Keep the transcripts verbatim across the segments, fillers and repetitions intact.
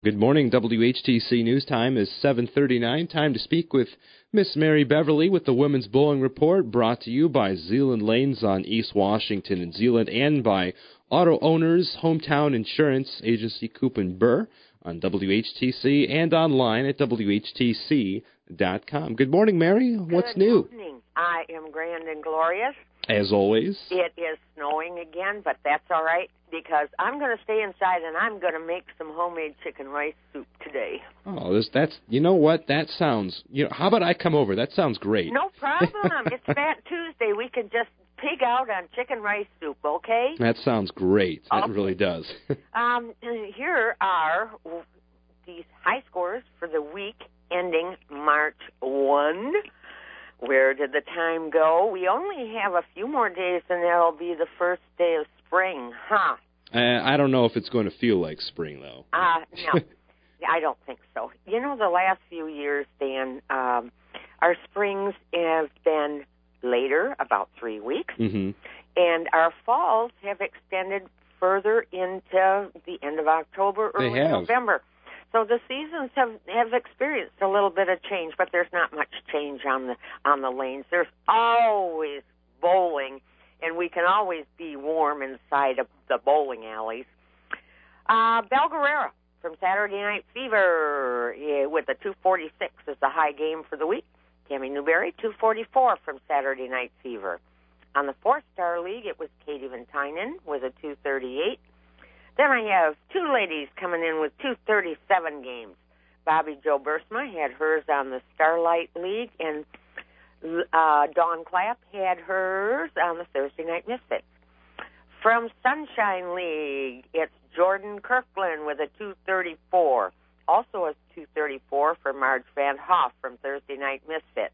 Good morning. W H T C News Time is seven thirty-nine. Time to speak with Miss Mary Beverly with the Women's Bowling Report, brought to you by Zeeland Lanes on East Washington and Zeeland, and by Auto Owners Hometown Insurance Agency Coop and Burr on W H T C and online at W H T C dot com. Good morning, Mary. What's Good new? Good morning. I am grand and glorious. As always. It is snowing again, but that's all right because I'm going to stay inside and I'm going to make some homemade chicken rice soup today. Oh, this, that's, you know what? That sounds, you know, how about I come over? That sounds great. No problem. It's Fat Tuesday. We can just pig out on chicken rice soup, okay? That sounds great. That okay. really does. um, here are these high scores for the week ending March first. Where did the time go? We only have a few more days, and that'll be the first day of spring, huh? Uh, I don't know if it's going to feel like spring, though. Uh, no, I don't think so. You know, the last few years, Dan, um, our springs have been later, about three weeks, mm-hmm. and our falls have extended further into the end of October, early November. So the seasons have, have experienced a little bit of change, but there's not much change on the on the lanes. There's always bowling, and we can always be warm inside of the bowling alleys. Uh, Belle Guerrera from Saturday Night Fever yeah, with a two forty-six is the high game for the week. Tammy Newberry, two forty-four from Saturday Night Fever. On the four-star league, it was Katie Ventainen with a two thirty-eight. Then I have two ladies coming in with two thirty-seven games. Bobby Jo Bursma had hers on the Starlight League, and uh, Dawn Clapp had hers on the Thursday Night Misfits. From Sunshine League, it's Jordan Kirkland with a two thirty-four. Also a two thirty-four for Marge Van Hoff from Thursday Night Misfits.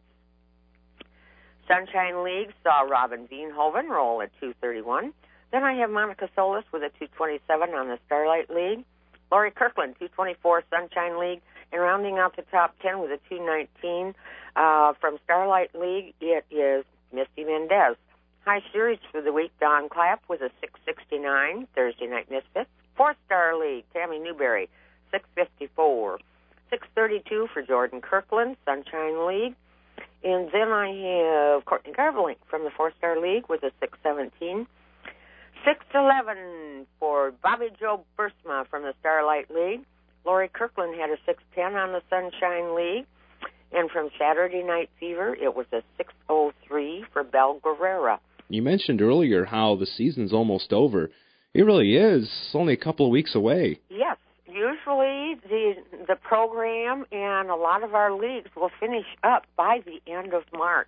Sunshine League saw Robin Veenhoven roll at two thirty-one. Then I have Monica Solis with a two twenty-seven on the Starlight League. Lori Kirkland, two twenty-four, Sunshine League. And rounding out the top ten with a two nineteen uh, from Starlight League, it is Misty Mendez. High series for the week, Dawn Clapp with a six sixty-nine, Thursday Night Misfits. Four-star league, Tammy Newberry, six fifty-four. six thirty-two for Jordan Kirkland, Sunshine League. And then I have Courtney Garvelink from the four-star league with a six seventeen. six eleven for Bobby Jo Bursma from the Starlight League. Lori Kirkland had a six ten on the Sunshine League. And from Saturday Night Fever, it was a six oh three for Belle Guerrera. You mentioned earlier how the season's almost over. It really is. It's only a couple of weeks away. Yes. Usually the the program and a lot of our leagues will finish up by the end of March.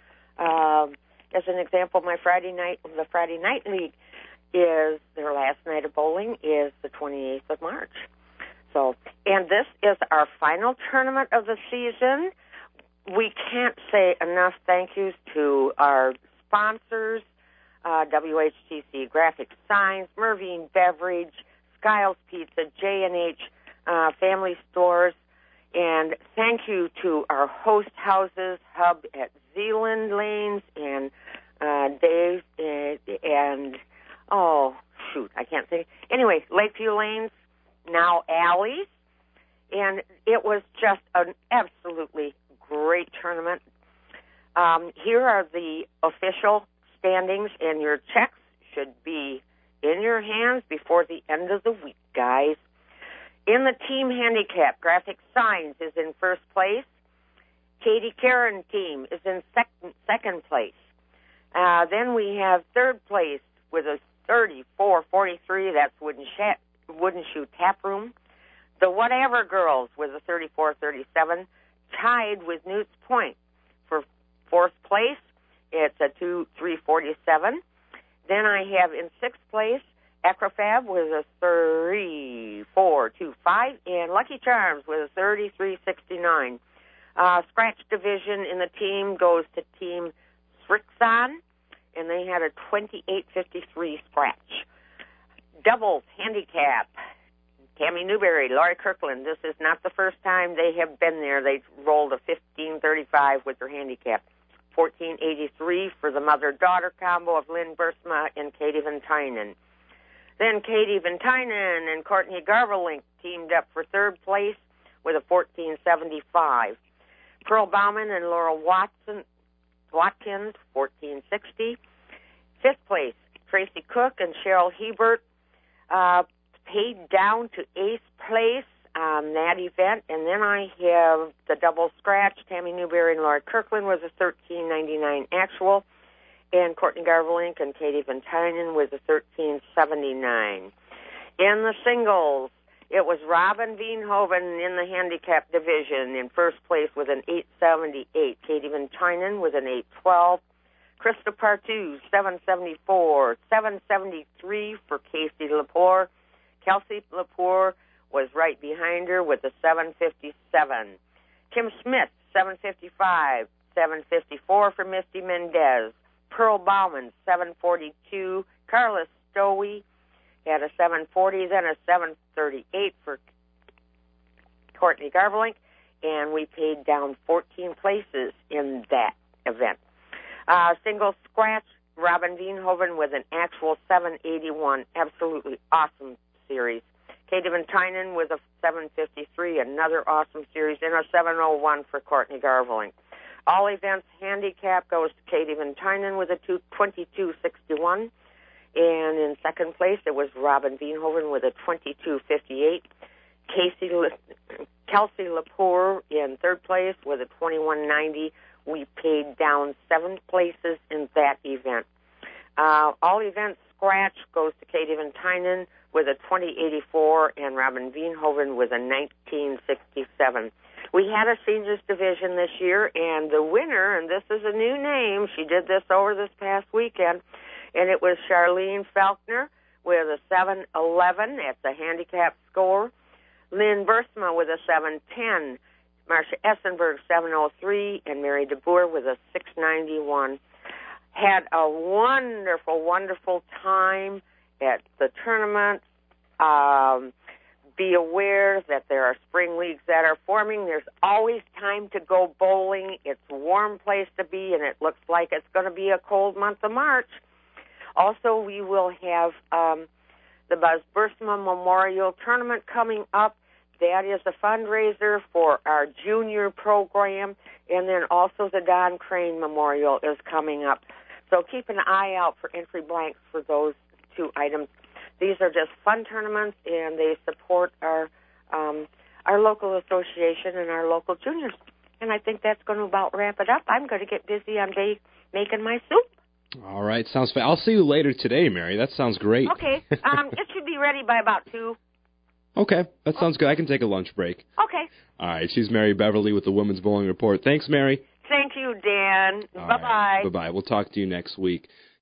Um, as an example, my Friday night, the Friday Night League, is their last night of bowling is the twenty-eighth of March. So, and this is our final tournament of the season. We can't say enough thank yous to our sponsors, uh, W H T C Graphic Signs, Mervine Beverage, Skiles Pizza, J and H uh, Family Stores, and thank you to our host houses, Hub at Zeeland Lanes, and uh, Dave and, and Oh, shoot, I can't think. Anyway, Lakeview Lanes, now Alleys, and it was just an absolutely great tournament. Um, here are the official standings, and your checks should be in your hands before the end of the week, guys. In the team handicap, Graphic Signs is in first place. Katie Karen team is in second, second place. Uh, then we have third place with a thirty-four forty-three, that's Wooden, Shat, Wooden Shoe Tap Room. The Whatever Girls with a thirty-four thirty-seven, tied with Newt's Point for fourth place. It's a two three forty-seven. Then I have in sixth place Acrofab with a three four twenty-five, and Lucky Charms with a thirty-three sixty-nine. Uh, scratch division in the team goes to Team Srixon, and they had a twenty-eight fifty-three scratch. Doubles handicap, Tammy Newberry, Laurie Kirkland. This is not the first time they have been there. They rolled a fifteen thirty-five with their handicap. fourteen eighty-three for the mother-daughter combo of Lynn Bursma and Katie Ventainen. Then Katie Ventainen and Courtney Garvelink teamed up for third place with a fourteen seventy-five. Pearl Bauman and Laura Watson, Watkins, fourteen sixty. Fifth place, Tracy Cook and Cheryl Hebert uh, paid down to eighth place on that event. And then I have the double scratch. Tammy Newberry and Laura Kirkland was a thirteen ninety-nine actual. And Courtney Garvelink and Katie Ventainen was a thirteen seventy-nine. In the singles, it was Robin Veenhoven in the handicap division in first place with an eight seventy-eight. Katie Ventainen with an eight twelve. Krista Partu, seven seventy-four. seven seventy-three for Casey Lepore. Kelsey Lepore was right behind her with a seven fifty-seven. Kim Smith, seven fifty-five. seven fifty-four for Misty Mendez. Pearl Bauman, seven forty-two. Carla Stowey had a seven forty, then a seven thirty-eight for Courtney Garvelink, and we paid down fourteen places in that event. Uh, single scratch, Robin Veenhoven with an actual seven eighty-one. Absolutely awesome series. Katie Ventainen with a seven fifty-three, another awesome series, and a seven oh one for Courtney Garvelink. All events handicap goes to Katie Ventainen with a twenty-two sixty-one. And in second place, it was Robin Veenhoven with a twenty-two fifty-eight. Casey Le- Kelsey Lepore in third place with a twenty-one ninety. We paid down seven places in that event. Uh, all events scratch goes to Katie Ventainen with a twenty eighty-four and Robin Veenhoven with a nineteen sixty-seven. We had a seniors division this year, and the winner, and this is a new name, she did this over this past weekend, and it was Charlene Faulkner with a seven eleven. That's a handicap score. Lynn Bursma with a seven ten. Marcia Essenberg, seven oh three, and Mary DeBoer with a six ninety-one. Had a wonderful, wonderful time at the tournament. Um, be aware that there are spring leagues that are forming. There's always time to go bowling. It's a warm place to be, and it looks like it's going to be a cold month of March. Also, we will have um, the Buzz Bursma Memorial Tournament coming up. That is a fundraiser for our junior program, and then also the Don Crane Memorial is coming up. So keep an eye out for entry blanks for those two items. These are just fun tournaments, and they support our um, our local association and our local juniors. And I think that's going to about wrap it up. I'm going to get busy on day making my soup. All right, sounds fun. I'll see you later today, Mary. That sounds great. Okay. Um, it should be ready by about two. Okay, that sounds good. I can take a lunch break. Okay. All right, she's Mary Beverly with the Women's Bowling Report. Thanks, Mary. Thank you, Dan. All Bye-bye. Right. Bye-bye. We'll talk to you next week.